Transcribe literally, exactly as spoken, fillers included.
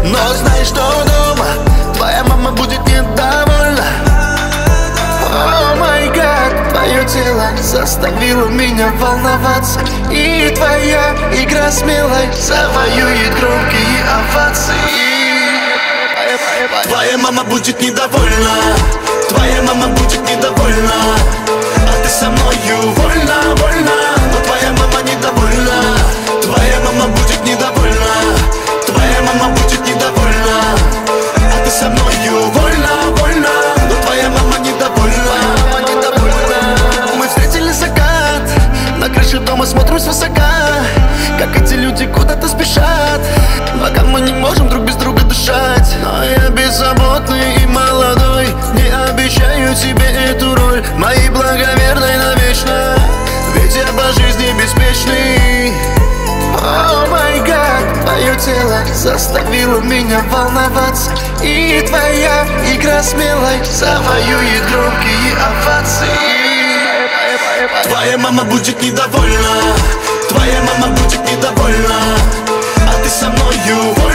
Но знай, что дома твоя мама будет недовольна. О май гад, твое тело заставило меня волноваться, и твоя игра смелой завоюет громкие овации. Твоя мама будет недовольна, твоя мама будет недовольна, а ты со мною вольна, вольна. Но твоя мама недовольна, твоя мама будет недовольна, твоя мама будет недовольна, а ты со мною вольна, вольна. Но твоя мама недовольна, мама недовольна. Мы встретили закат, на крыше дома смотрим свысока, как эти люди куда-то спешат, пока мы не можем друг без друга дышать. Но я беззаботный и молодой, не обещаю тебе эту роль моей благоверной навечно, ведь я по жизни беспечный. О май гад, твое тело заставило меня волноваться, и твоя игра смелой завоюет громкие овации. Твоя мама будет недовольна, твоя мама будет недовольна, а ты со мною.